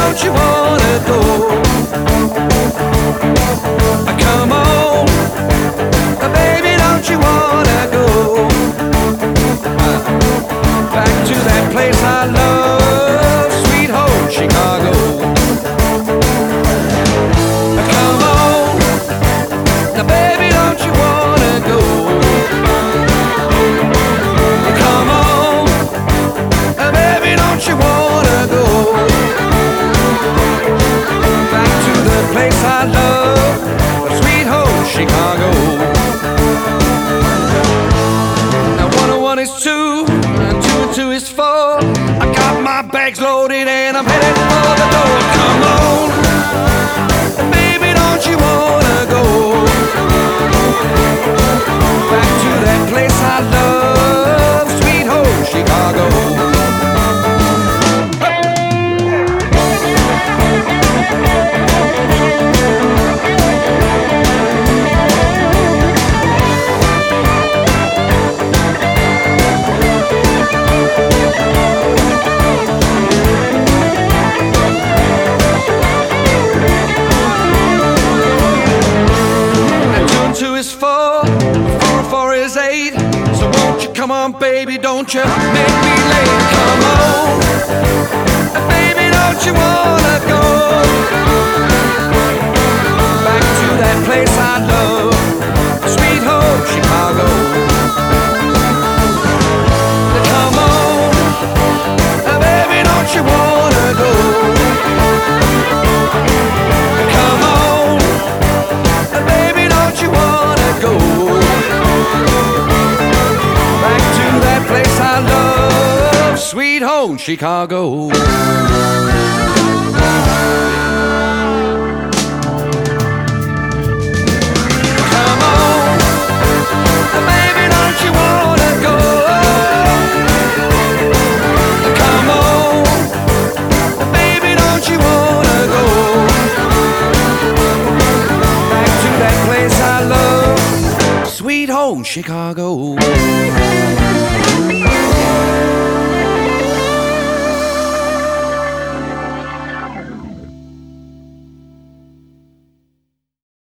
don't you wanna go? Come on, baby, don't you wanna go back to that place I love, sweet home Chicago? Come on, now baby, don't you wanna go? Come on, baby, don't you wanna go back to the place I love, sweet home Chicago? Now 1 and 1 is 2, and 2 and 2 is 4. I got my bags loaded and I'm headed for the door. Come on, baby, don't you wanna go back to that place I love, sweet home Chicago? Come on, baby, don't you make me late. Come on, baby, don't you wanna go back to that place I love, sweet home Chicago? Come on, baby, don't you wanna go? Come on, baby, don't you wanna go back to that place I love, sweet home Chicago? Come on, baby, don't you wanna go? Come on, baby, don't you wanna go back to that place I love, sweet home Chicago?